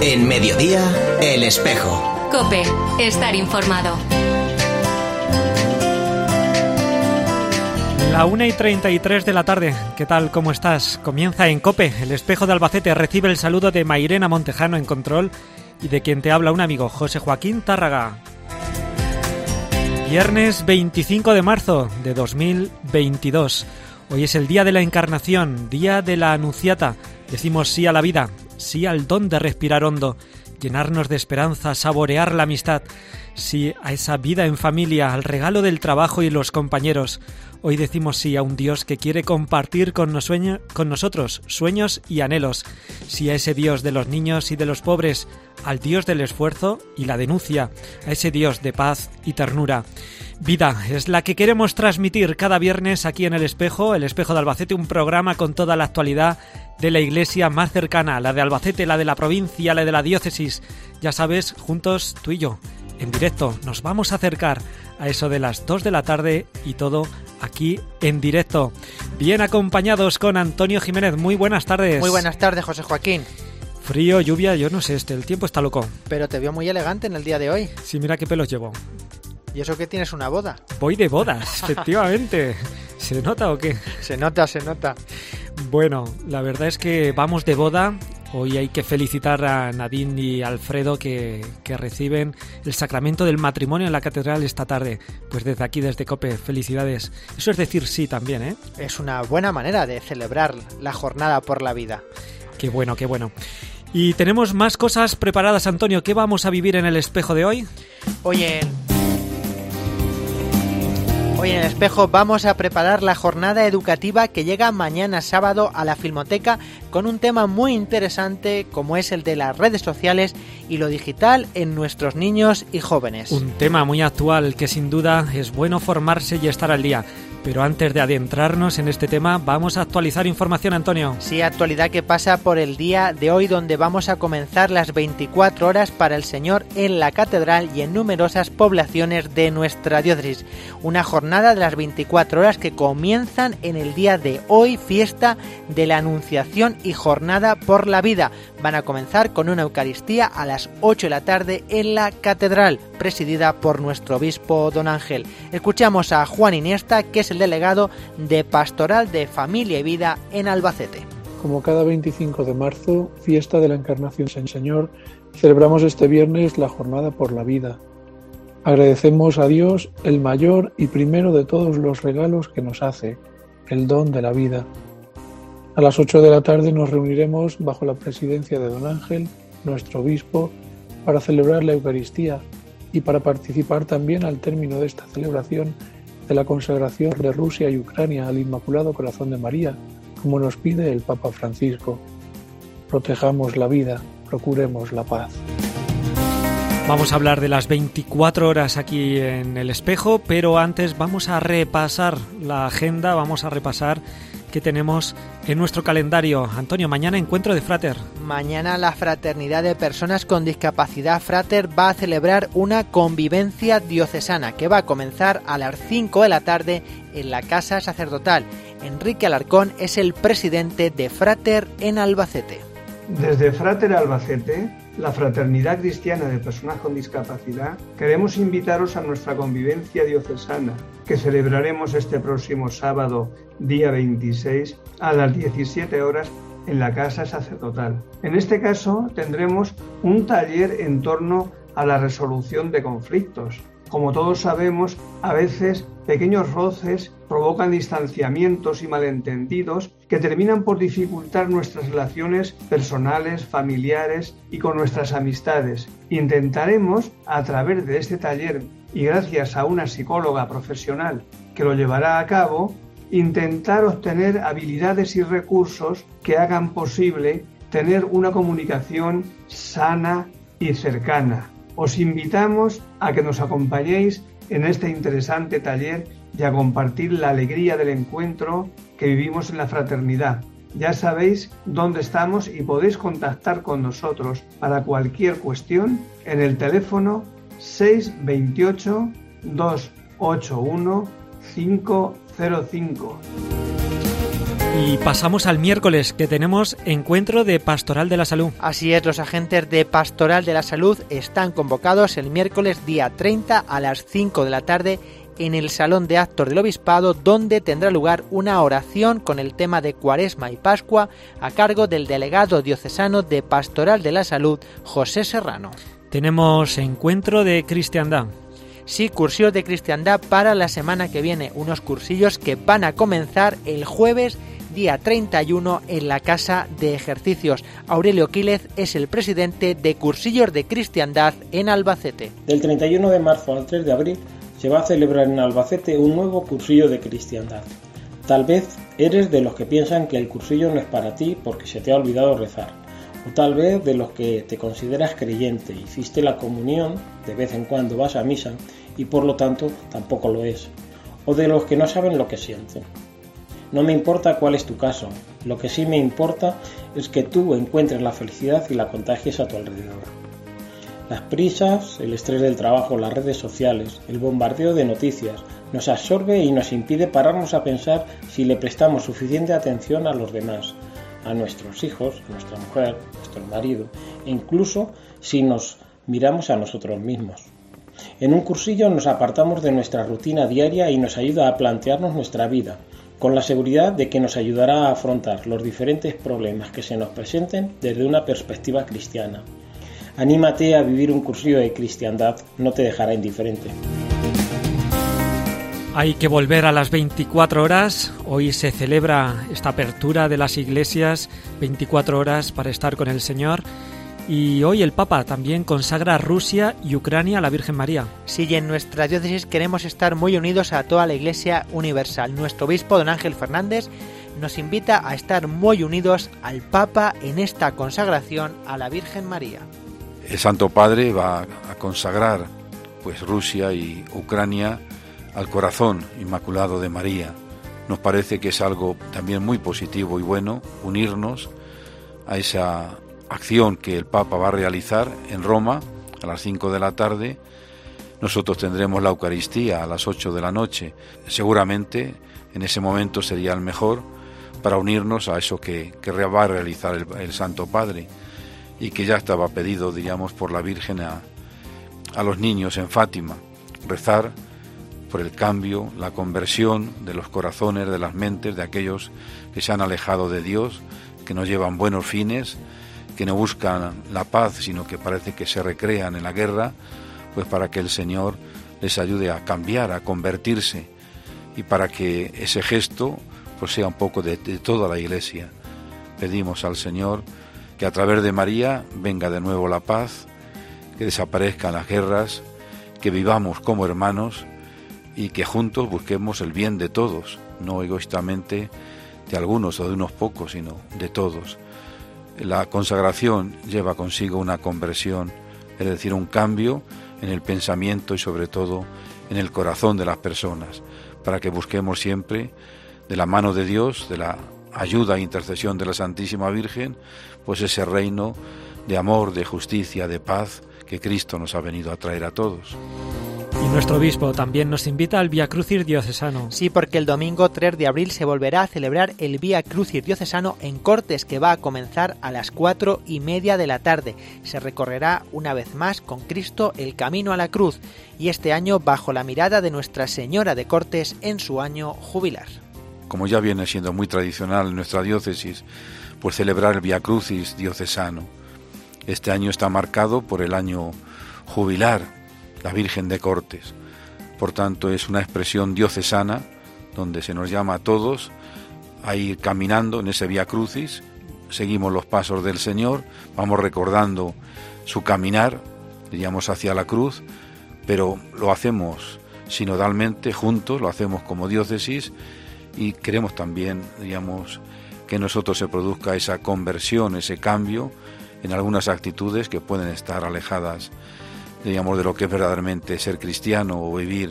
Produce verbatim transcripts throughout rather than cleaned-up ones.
En Mediodía, El Espejo. COPE, estar informado. La una y treinta y tres de la tarde. ¿Qué tal? ¿Cómo estás? Comienza en COPE, El Espejo de Albacete. Recibe el saludo de Mairena Montejano en control y de quien te habla un amigo, José Joaquín Tárraga. Viernes veinticinco de marzo de dos mil veintidós. Hoy es el día de la Encarnación, día de la Anunciata. Decimos sí a la vida, sí al don de respirar hondo, llenarnos de esperanza, saborear la amistad, sí a esa vida en familia, al regalo del trabajo y los compañeros. Hoy decimos sí a un Dios que quiere compartir con, nos sueño, con nosotros sueños y anhelos. Sí a ese Dios de los niños y de los pobres, al Dios del esfuerzo y la denuncia, a ese Dios de paz y ternura. Vida es la que queremos transmitir cada viernes aquí en El Espejo, El Espejo de Albacete, un programa con toda la actualidad de la iglesia más cercana, la de Albacete, la de la provincia, la de la diócesis. Ya sabes, juntos tú y yo, en directo, nos vamos a acercar a eso de las dos de la tarde y todo aquí en directo. Bien acompañados con Antonio Jiménez. Muy buenas tardes. Muy buenas tardes, José Joaquín. Frío, lluvia, yo no sé, este, el tiempo está loco. Pero te veo muy elegante en el día de hoy. Sí, mira qué pelos llevo. ¿Y eso que tienes una boda? Voy de bodas, efectivamente. ¿Se nota o qué? Se nota, se nota. Bueno, la verdad es que vamos de boda. Hoy hay que felicitar a Nadine y Alfredo que, que reciben el sacramento del matrimonio en la catedral esta tarde. Pues desde aquí, desde COPE, felicidades. Eso es decir sí también, ¿eh? Es una buena manera de celebrar la jornada por la vida. Qué bueno, qué bueno. Y tenemos más cosas preparadas, Antonio. ¿Qué vamos a vivir en el espejo de hoy? Oye... Hoy en El Espejo vamos a preparar la jornada educativa que llega mañana sábado a la Filmoteca con un tema muy interesante como es el de las redes sociales y lo digital en nuestros niños y jóvenes. Un tema muy actual que sin duda es bueno formarse y estar al día. Pero antes de adentrarnos en este tema, vamos a actualizar información, Antonio. Sí, actualidad que pasa por el día de hoy, donde vamos a comenzar las veinticuatro horas para el Señor en la catedral y en numerosas poblaciones de nuestra diócesis. Una jornada de las veinticuatro horas que comienzan en el día de hoy, fiesta de la Anunciación y jornada por la vida. Van a comenzar con una Eucaristía a las ocho de la tarde en la catedral, presidida por nuestro obispo don Ángel. Escuchamos a Juan Iniesta, que es el delegado de Pastoral de Familia y Vida en Albacete. Como cada veinticinco de marzo, fiesta de la Encarnación del Señor, celebramos este viernes la Jornada por la Vida. Agradecemos a Dios el mayor y primero de todos los regalos que nos hace, el don de la vida. A las ocho de la tarde nos reuniremos bajo la presidencia de don Ángel, nuestro obispo, para celebrar la Eucaristía y para participar también al término de esta celebración de la consagración de Rusia y Ucrania al Inmaculado Corazón de María, como nos pide el Papa Francisco. Protejamos la vida, procuremos la paz. Vamos a hablar de las veinticuatro horas aquí en El Espejo, pero antes vamos a repasar la agenda, vamos a repasar qué tenemos en nuestro calendario. Antonio, mañana encuentro de Frater. Mañana la Fraternidad de Personas con Discapacidad Frater va a celebrar una convivencia diocesana que va a comenzar a las cinco de la tarde en la Casa Sacerdotal. Enrique Alarcón es el presidente de Frater en Albacete. Desde Frater Albacete, la Fraternidad Cristiana de Personas con Discapacidad, queremos invitaros a nuestra convivencia diocesana, que celebraremos este próximo sábado, día veintiséis, a las diecisiete horas en la Casa Sacerdotal. En este caso, tendremos un taller en torno a la resolución de conflictos. Como todos sabemos, a veces pequeños roces provocan distanciamientos y malentendidos que terminan por dificultar nuestras relaciones personales, familiares y con nuestras amistades. Intentaremos, a través de este taller y gracias a una psicóloga profesional que lo llevará a cabo, intentar obtener habilidades y recursos que hagan posible tener una comunicación sana y cercana. Os invitamos a que nos acompañéis en este interesante taller y a compartir la alegría del encuentro que vivimos en la fraternidad. Ya sabéis dónde estamos y podéis contactar con nosotros para cualquier cuestión en el teléfono seis veintiocho, doscientos ochenta y uno, cinco cero cinco. Y pasamos al miércoles, que tenemos encuentro de Pastoral de la Salud. Así es, los agentes de Pastoral de la Salud están convocados el miércoles día treinta a las cinco de la tarde en el Salón de Actos del Obispado, donde tendrá lugar una oración con el tema de Cuaresma y Pascua a cargo del delegado diocesano de Pastoral de la Salud, José Serrano. Tenemos encuentro de cristiandad. Sí, cursillos de cristiandad para la semana que viene, unos cursillos que van a comenzar el jueves día treinta y uno en la Casa de Ejercicios. Aurelio Quílez es el presidente de Cursillos de Cristiandad en Albacete. Del treinta y uno de marzo al tres de abril se va a celebrar en Albacete un nuevo cursillo de cristiandad. Tal vez eres de los que piensan que el cursillo no es para ti porque se te ha olvidado rezar. O tal vez de los que te consideras creyente, hiciste la comunión, de vez en cuando vas a misa y por lo tanto tampoco lo es. O de los que no saben lo que sienten. No me importa cuál es tu caso, lo que sí me importa es que tú encuentres la felicidad y la contagies a tu alrededor. Las prisas, el estrés del trabajo, las redes sociales, el bombardeo de noticias nos absorbe y nos impide pararnos a pensar si le prestamos suficiente atención a los demás, a nuestros hijos, a nuestra mujer, a nuestro marido, e incluso si nos miramos a nosotros mismos. En un cursillo nos apartamos de nuestra rutina diaria y nos ayuda a plantearnos nuestra vida, con la seguridad de que nos ayudará a afrontar los diferentes problemas que se nos presenten desde una perspectiva cristiana. Anímate a vivir un cursillo de cristiandad, no te dejará indiferente. Hay que volver a las veinticuatro horas. Hoy se celebra esta apertura de las iglesias, veinticuatro horas para estar con el Señor. Y hoy el Papa también consagra Rusia y Ucrania a la Virgen María. Sí, y en nuestra diócesis queremos estar muy unidos a toda la Iglesia universal. Nuestro obispo, don Ángel Fernández, nos invita a estar muy unidos al Papa en esta consagración a la Virgen María. El Santo Padre va a consagrar pues Rusia y Ucrania al corazón inmaculado de María. Nos parece que es algo también muy positivo y bueno unirnos a esa acción que el Papa va a realizar en Roma a las cinco de la tarde. Nosotros tendremos la Eucaristía a las ocho de la noche. Seguramente en ese momento sería el mejor para unirnos a eso que, que va a realizar el, el Santo Padre y que ya estaba pedido, digamos, por la Virgen a, a los niños en Fátima, rezar por el cambio, la conversión de los corazones, de las mentes de aquellos que se han alejado de Dios, que no llevan buenos fines, que no buscan la paz, sino que parece que se recrean en la guerra, pues para que el Señor les ayude a cambiar, a convertirse, y para que ese gesto pues sea un poco de, de toda la Iglesia. Pedimos al Señor que a través de María venga de nuevo la paz, que desaparezcan las guerras, que vivamos como hermanos y que juntos busquemos el bien de todos, no egoístamente de algunos o de unos pocos, sino de todos. La consagración lleva consigo una conversión, es decir, un cambio en el pensamiento y sobre todo en el corazón de las personas, para que busquemos siempre de la mano de Dios, de la ayuda e intercesión de la Santísima Virgen, pues ese reino de amor, de justicia, de paz que Cristo nos ha venido a traer a todos. Y nuestro obispo también nos invita al Vía Crucis diocesano. Sí, porque el domingo tres de abril se volverá a celebrar el Vía Crucis diocesano en Cortes, que va a comenzar a las cuatro y media de la tarde. Se recorrerá una vez más con Cristo el camino a la cruz, y este año bajo la mirada de Nuestra Señora de Cortes en su año jubilar. Como ya viene siendo muy tradicional en nuestra diócesis, pues celebrar el Vía Crucis diocesano. Este año está marcado por el año jubilar, la Virgen de Cortes. Por tanto, es una expresión diocesana donde se nos llama a todos a ir caminando en ese Vía Crucis. Seguimos los pasos del Señor, vamos recordando su caminar, diríamos, hacia la cruz, pero lo hacemos sinodalmente, juntos, lo hacemos como diócesis, y queremos también, digamos, que en nosotros se produzca esa conversión, ese cambio en algunas actitudes que pueden estar alejadas, digamos, de lo que es verdaderamente ser cristiano o vivir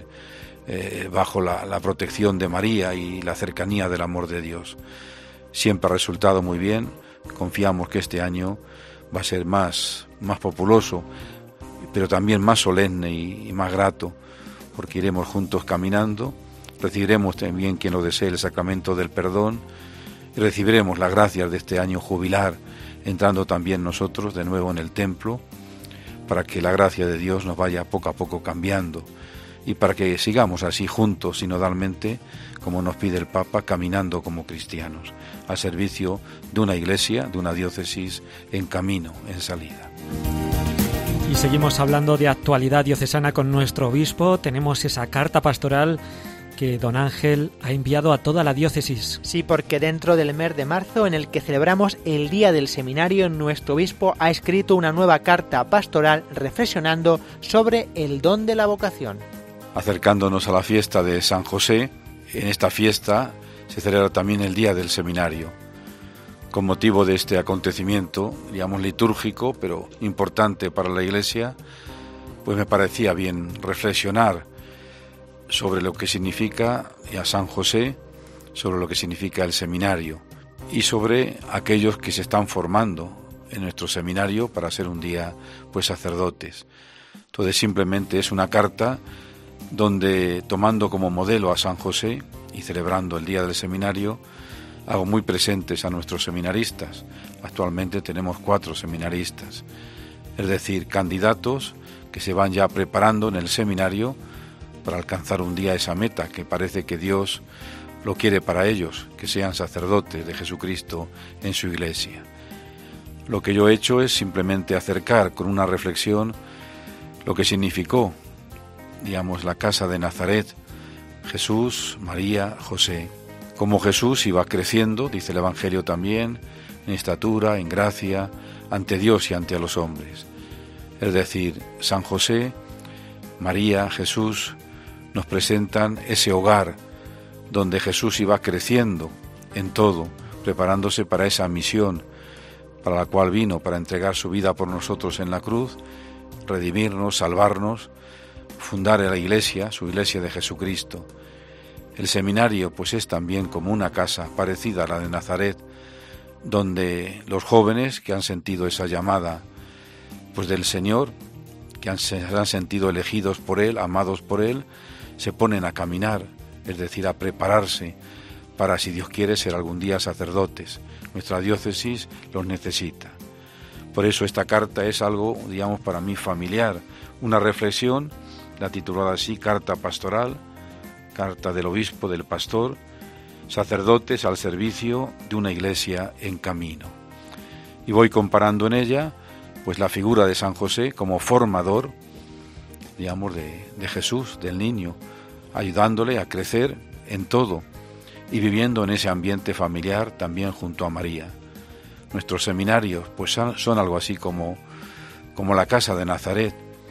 eh, bajo la, la protección de María y la cercanía del amor de Dios. Siempre ha resultado muy bien, confiamos que este año va a ser más, más populoso, pero también más solemne y, y más grato, porque iremos juntos caminando, recibiremos también, quien lo desee, el sacramento del perdón, y recibiremos las gracias de este año jubilar, entrando también nosotros de nuevo en el templo, para que la gracia de Dios nos vaya poco a poco cambiando y para que sigamos así juntos, sinodalmente, como nos pide el Papa, caminando como cristianos, al servicio de una iglesia, de una diócesis en camino, en salida. Y seguimos hablando de actualidad diocesana con nuestro obispo. Tenemos esa carta pastoral que don Ángel ha enviado a toda la diócesis. Sí, porque dentro del mes de marzo, en el que celebramos el Día del Seminario, nuestro obispo ha escrito una nueva carta pastoral reflexionando sobre el don de la vocación. Acercándonos a la fiesta de San José, en esta fiesta se celebra también el Día del Seminario. Con motivo de este acontecimiento, digamos litúrgico, pero importante para la Iglesia, pues me parecía bien reflexionar sobre lo que significa a San José, sobre lo que significa el seminario y sobre aquellos que se están formando en nuestro seminario para ser un día pues sacerdotes. Entonces simplemente es una carta donde, tomando como modelo a San José y celebrando el Día del Seminario, hago muy presentes a nuestros seminaristas. Actualmente tenemos cuatro seminaristas, es decir, candidatos que se van ya preparando en el seminario para alcanzar un día esa meta que parece que Dios lo quiere para ellos, que sean sacerdotes de Jesucristo en su iglesia. Lo que yo he hecho es simplemente acercar con una reflexión lo que significó, digamos, la casa de Nazaret, Jesús, María, José. Como Jesús iba creciendo, dice el Evangelio también, en estatura, en gracia, ante Dios y ante los hombres. Es decir, San José, María, Jesús nos presentan ese hogar donde Jesús iba creciendo en todo, preparándose para esa misión para la cual vino, para entregar su vida por nosotros en la cruz, redimirnos, salvarnos, fundar la iglesia, su iglesia de Jesucristo. El seminario pues es también como una casa parecida a la de Nazaret, donde los jóvenes que han sentido esa llamada pues del Señor, que han, se han sentido elegidos por Él, amados por Él, se ponen a caminar, es decir, a prepararse para, si Dios quiere, ser algún día sacerdotes. Nuestra diócesis los necesita. Por eso esta carta es algo, digamos, para mí familiar, una reflexión, la titulada así, Carta Pastoral, carta del obispo, del pastor, sacerdotes al servicio de una iglesia en camino. Y voy comparando en ella pues la figura de San José como formador, digamos, de, de Jesús, del niño, ayudándole a crecer en todo y viviendo en ese ambiente familiar también junto a María. Nuestros seminarios pues son, son algo así como, como la casa de Nazaret,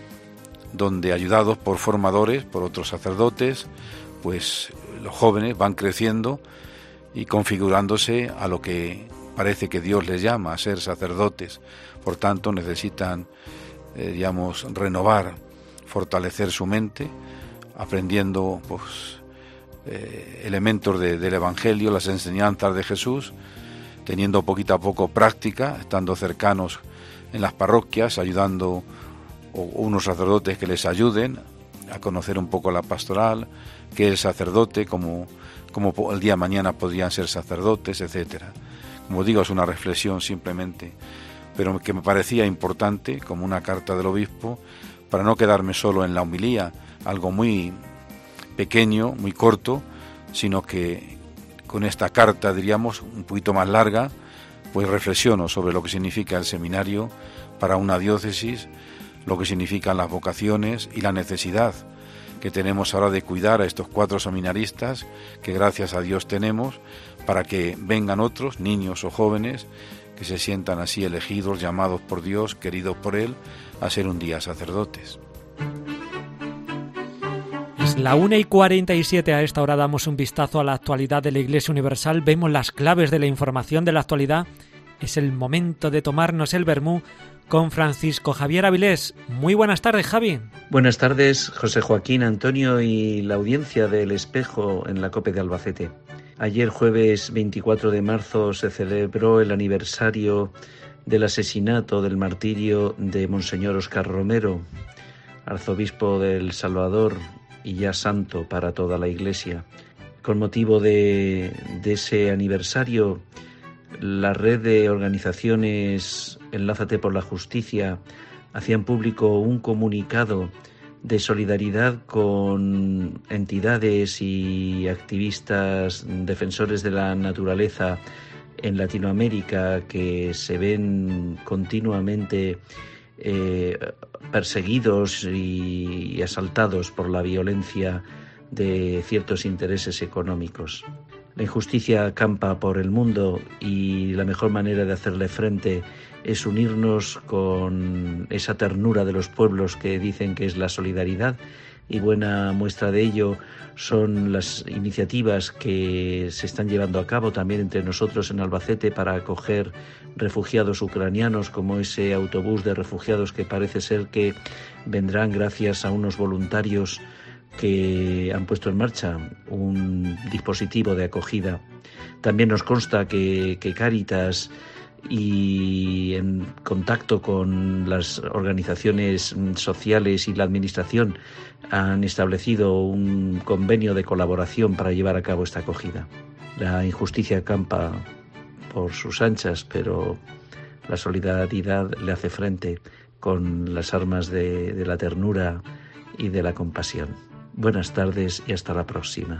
donde ayudados por formadores, por otros sacerdotes, pues los jóvenes van creciendo y configurándose a lo que parece que Dios les llama, a ser sacerdotes. Por tanto, necesitan, eh, digamos, renovar, fortalecer su mente, aprendiendo pues, eh, elementos de, del Evangelio, las enseñanzas de Jesús, teniendo poquito a poco práctica, estando cercanos en las parroquias, ayudando a unos sacerdotes que les ayuden a conocer un poco la pastoral, que el sacerdote, como, como el día de mañana podrían ser sacerdotes, etcétera. Como digo, es una reflexión simplemente, pero que me parecía importante, como una carta del obispo, para no quedarme solo en la homilía, algo muy pequeño, muy corto, sino que con esta carta, diríamos, un poquito más larga, pues reflexiono sobre lo que significa el seminario para una diócesis, lo que significan las vocaciones y la necesidad que tenemos ahora de cuidar a estos cuatro seminaristas que gracias a Dios tenemos, para que vengan otros, niños o jóvenes, que se sientan así elegidos, llamados por Dios, queridos por Él, a ser un día sacerdotes. Es la una y cuarenta y siete, a esta hora damos un vistazo a la actualidad de la Iglesia Universal, vemos las claves de la información de la actualidad. Es el momento de tomarnos el vermú con Francisco Javier Avilés. Muy buenas tardes, Javi. Buenas tardes, José Joaquín, Antonio y la audiencia del Espejo en la COPE de Albacete. Ayer, jueves veinticuatro de marzo, se celebró el aniversario del asesinato, del martirio de Monseñor Óscar Romero, arzobispo de El Salvador y ya santo para toda la Iglesia. Con motivo de, de ese aniversario, la red de organizaciones Enlázate por la Justicia hacían público un comunicado de solidaridad con entidades y activistas defensores de la naturaleza en Latinoamérica que se ven continuamente eh, perseguidos y, y asaltados por la violencia de ciertos intereses económicos. La injusticia campa por el mundo y la mejor manera de hacerle frente es unirnos con esa ternura de los pueblos que dicen que es la solidaridad, y buena muestra de ello son las iniciativas que se están llevando a cabo también entre nosotros en Albacete para acoger refugiados ucranianos, como ese autobús de refugiados que parece ser que vendrán gracias a unos voluntarios que han puesto en marcha un dispositivo de acogida. También nos consta que, que Cáritas, y en contacto con las organizaciones sociales y la administración, han establecido un convenio de colaboración para llevar a cabo esta acogida. La injusticia campa por sus anchas, pero la solidaridad le hace frente con las armas de, de la ternura y de la compasión. Buenas tardes y hasta la próxima.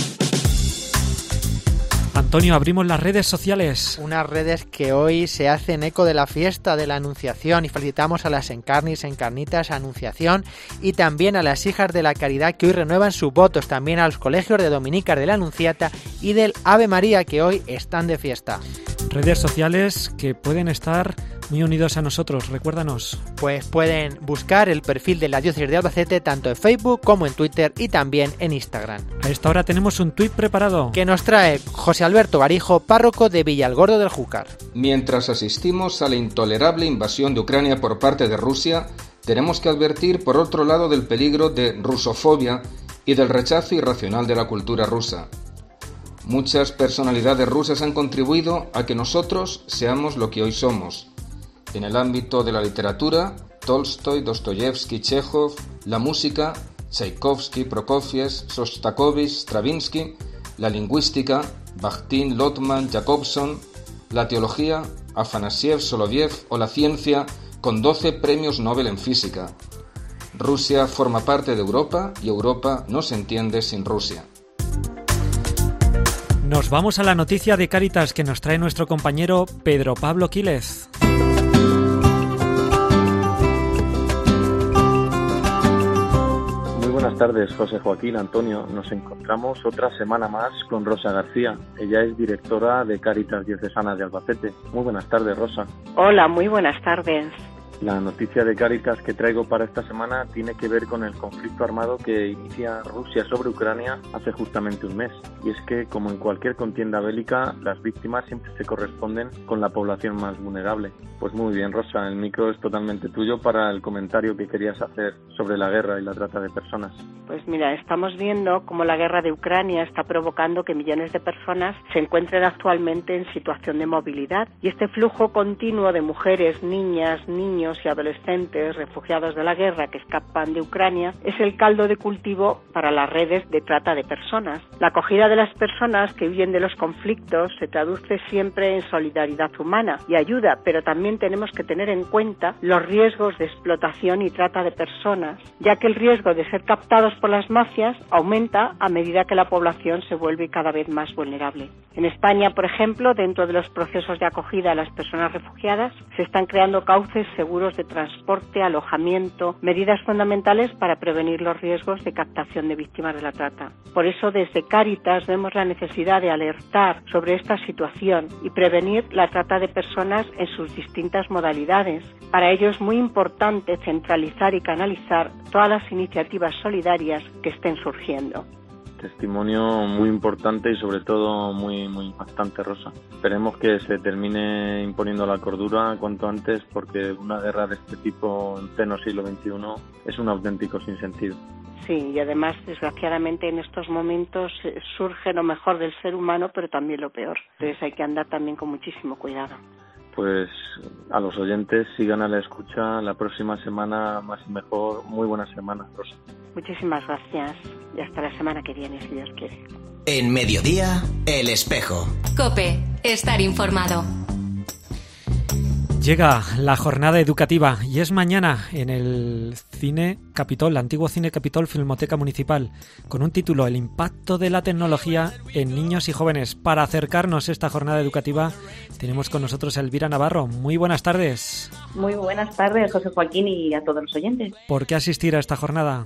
Antonio, abrimos las redes sociales. Unas redes que hoy se hacen eco de la fiesta de la Anunciación, y felicitamos a las encarnis, encarnitas, Anunciación, y también a las hijas de la Caridad que hoy renuevan sus votos, también a los colegios de Dominicas de la Anunciata y del Ave María que hoy están de fiesta. Redes sociales que pueden estar muy unidos a nosotros, recuérdanos. Pues pueden buscar el perfil de la Diócesis de Albacete tanto en Facebook como en Twitter y también en Instagram. A esta hora tenemos un tuit preparado que nos trae José Alberto Barijo, párroco de Villalgordo del Júcar. Mientras asistimos a la intolerable invasión de Ucrania por parte de Rusia, tenemos que advertir por otro lado del peligro de rusofobia y del rechazo irracional de la cultura rusa. Muchas personalidades rusas han contribuido a que nosotros seamos lo que hoy somos. En el ámbito de la literatura, Tolstoy, Dostoyevsky, Chekhov; la música, Tchaikovsky, Prokofiev, Shostakovich, Stravinsky; la lingüística, Bakhtin, Lotman, Jacobson; la teología, Afanasiev, Soloviev; o la ciencia, con doce premios Nobel en física. Rusia forma parte de Europa y Europa no se entiende sin Rusia. Nos vamos a la noticia de Cáritas que nos trae nuestro compañero Pedro Pablo Quílez. Buenas tardes, José Joaquín, Antonio. Nos encontramos otra semana más con Rosa García. Ella es directora de Cáritas Diocesana de Albacete. Muy buenas tardes, Rosa. Hola, muy buenas tardes. La noticia de Cáritas que traigo para esta semana tiene que ver con el conflicto armado que inicia Rusia sobre Ucrania hace justamente un mes. Y es que, como en cualquier contienda bélica, las víctimas siempre se corresponden con la población más vulnerable. Pues muy bien, Rosa, el micro es totalmente tuyo para el comentario que querías hacer sobre la guerra y la trata de personas. Pues mira, estamos viendo cómo la guerra de Ucrania está provocando que millones de personas se encuentren actualmente en situación de movilidad. Y este flujo continuo de mujeres, niñas, niños y adolescentes refugiados de la guerra que escapan de Ucrania es el caldo de cultivo para las redes de trata de personas. La acogida de las personas que huyen de los conflictos se traduce siempre en solidaridad humana y ayuda, pero también tenemos que tener en cuenta los riesgos de explotación y trata de personas, ya que el riesgo de ser captados por las mafias aumenta a medida que la población se vuelve cada vez más vulnerable. En España, por ejemplo, dentro de los procesos de acogida a las personas refugiadas, se están creando cauces seguros de transporte, alojamiento, medidas fundamentales para prevenir los riesgos de captación de víctimas de la trata. Por eso, desde Cáritas vemos la necesidad de alertar sobre esta situación y prevenir la trata de personas en sus distintas modalidades. Para ello es muy importante centralizar y canalizar todas las iniciativas solidarias que estén surgiendo. Testimonio muy importante y sobre todo muy muy impactante, Rosa. Esperemos que se termine imponiendo la cordura cuanto antes, porque una guerra de este tipo en pleno siglo veintiuno es un auténtico sinsentido. Sí, y además, desgraciadamente, en estos momentos surge lo mejor del ser humano, pero también lo peor. Entonces hay que andar también con muchísimo cuidado. Pues a los oyentes sigan a la escucha la próxima semana más y mejor. Muy buena semana, Rosa. Muchísimas gracias y hasta la semana que viene, si Dios quiere. En Mediodía, El Espejo. COPE. Estar informado. Llega la jornada educativa y es mañana en el Cine Capitol, antiguo Cine Capitol Filmoteca Municipal, con un título: El impacto de la tecnología en niños y jóvenes. Para acercarnos a esta jornada educativa tenemos con nosotros a Elvira Navarro. Muy buenas tardes. Muy buenas tardes, José Joaquín, y a todos los oyentes. ¿Por qué asistir a esta jornada?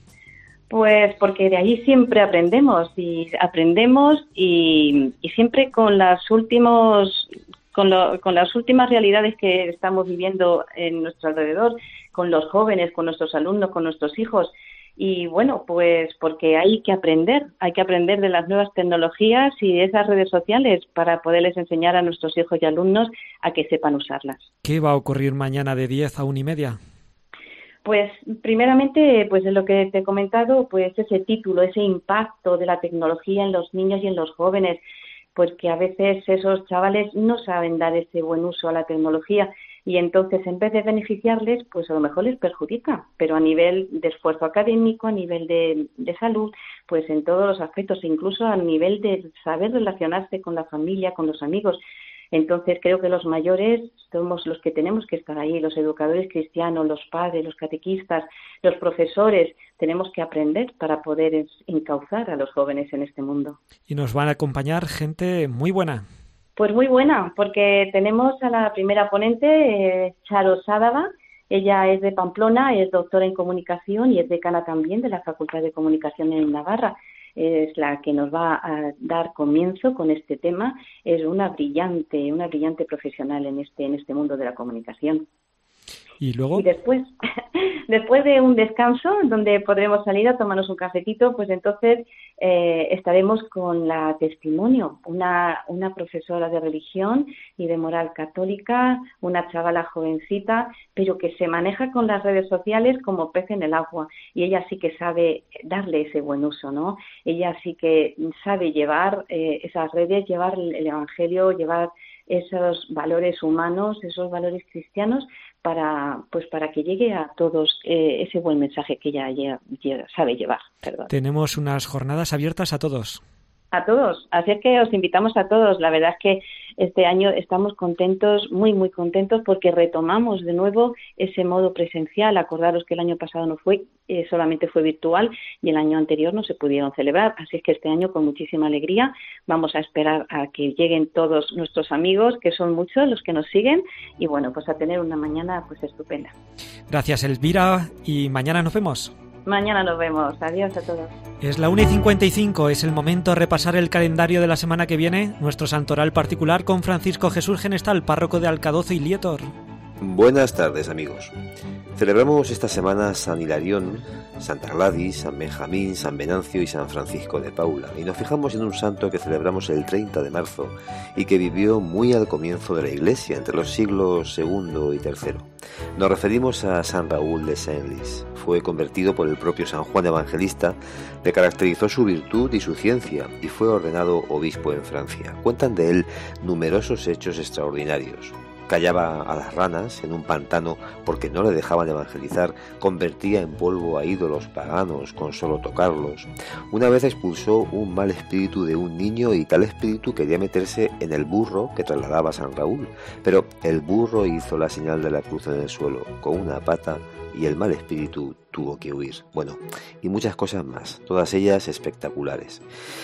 Pues porque de allí siempre aprendemos y aprendemos y, y siempre con las últimos con, lo, con las últimas realidades que estamos viviendo en nuestro alrededor, con los jóvenes, con nuestros alumnos, con nuestros hijos. Y bueno, pues porque hay que aprender, hay que aprender de las nuevas tecnologías y de esas redes sociales para poderles enseñar a nuestros hijos y alumnos a que sepan usarlas. ¿Qué va a ocurrir mañana de diez a una y media? Pues primeramente, pues de lo que te he comentado, pues ese título, ese impacto de la tecnología en los niños y en los jóvenes, pues que a veces esos chavales no saben dar ese buen uso a la tecnología y entonces en vez de beneficiarles, pues a lo mejor les perjudica, pero a nivel de esfuerzo académico, a nivel de, de salud, pues en todos los aspectos, incluso a nivel de saber relacionarse con la familia, con los amigos. Entonces creo que los mayores somos los que tenemos que estar ahí, los educadores cristianos, los padres, los catequistas, los profesores, tenemos que aprender para poder encauzar a los jóvenes en este mundo. Y nos van a acompañar gente muy buena. Pues muy buena, porque tenemos a la primera ponente, eh, Charo Sádava. Ella es de Pamplona, es doctora en comunicación y es decana también de la Facultad de Comunicación en Navarra. Es la que nos va a dar comienzo con este tema. Es una brillante, una brillante profesional en este, en este mundo de la comunicación. Y luego. Y después, después de un descanso donde podremos salir a tomarnos un cafetito, pues entonces eh, estaremos con la Testimonio, una, una profesora de religión y de moral católica, una chavala jovencita, pero que se maneja con las redes sociales como pez en el agua. Y ella sí que sabe darle ese buen uso, ¿no? Ella sí que sabe llevar eh, esas redes, llevar el Evangelio, llevar esos valores humanos, esos valores cristianos, para pues para que llegue a todos eh, ese buen mensaje que ella llega, llega, sabe llevar. Perdón. Tenemos unas jornadas abiertas a todos. A todos, así es que os invitamos a todos. La verdad es que este año estamos contentos, muy muy contentos, porque retomamos de nuevo ese modo presencial. Acordaros que el año pasado no fue, eh, solamente fue virtual, y el año anterior no se pudieron celebrar, así es que este año con muchísima alegría vamos a esperar a que lleguen todos nuestros amigos, que son muchos los que nos siguen, y bueno, pues a tener una mañana pues estupenda. Gracias, Elvira, y mañana nos vemos. Mañana nos vemos. Adiós a todos. Es la una y cincuenta y cinco, es el momento de repasar el calendario de la semana que viene, nuestro santoral particular con Francisco Jesús Genestal, párroco de Alcadozo y Lietor. Buenas tardes, amigos. Celebramos esta semana San Hilarión, Santa Gladys, San Benjamín, San Venancio y San Francisco de Paula, y nos fijamos en un santo que celebramos el treinta de marzo y que vivió muy al comienzo de la Iglesia, entre los siglos segundo y tercero. Nos referimos a San Raúl de Senlis. Fue convertido por el propio San Juan Evangelista, le caracterizó su virtud y su ciencia y fue ordenado obispo en Francia. Cuentan de él numerosos hechos extraordinarios. Callaba a las ranas en un pantano porque no le dejaban evangelizar, convertía en polvo a ídolos paganos con solo tocarlos. Una vez expulsó un mal espíritu de un niño y tal espíritu quería meterse en el burro que trasladaba a San Raúl, pero el burro hizo la señal de la cruz en el suelo con una pata y el mal espíritu tuvo que huir. Bueno, y muchas cosas más, todas ellas espectaculares.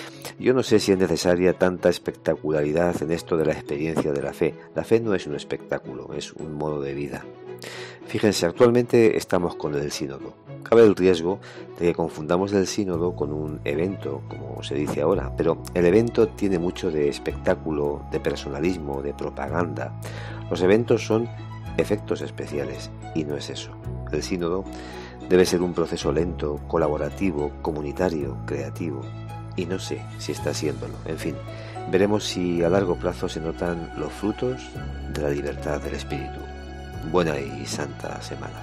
Yo no sé si es necesaria tanta espectacularidad en esto de la experiencia de la fe. La fe no es un espectáculo, es un modo de vida. Fíjense, actualmente estamos con el sínodo. Cabe el riesgo de que confundamos el sínodo con un evento, como se dice ahora, pero el evento tiene mucho de espectáculo, de personalismo, de propaganda. Los eventos son efectos especiales y no es eso. El sínodo debe ser un proceso lento, colaborativo, comunitario, creativo. Y no sé si está siéndolo. En fin, veremos si a largo plazo se notan los frutos de la libertad del espíritu. Buena y santa semana.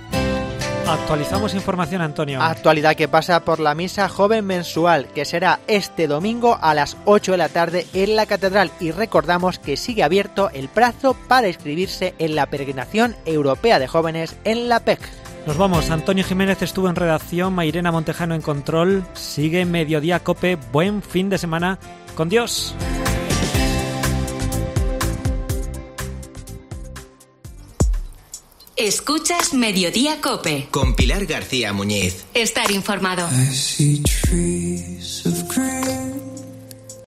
Actualizamos información, Antonio. Actualidad que pasa por la misa joven mensual, que será este domingo a las ocho de la tarde en la catedral, y recordamos que sigue abierto el plazo para inscribirse en la peregrinación europea de jóvenes en la P E C. Nos vamos. Antonio Jiménez estuvo en redacción, Mairena Montejano en control. Sigue Mediodía Cope. Buen fin de semana. Con Dios. Escuchas Mediodía Cope. Con Pilar García Muñiz. Estar informado. I see trees.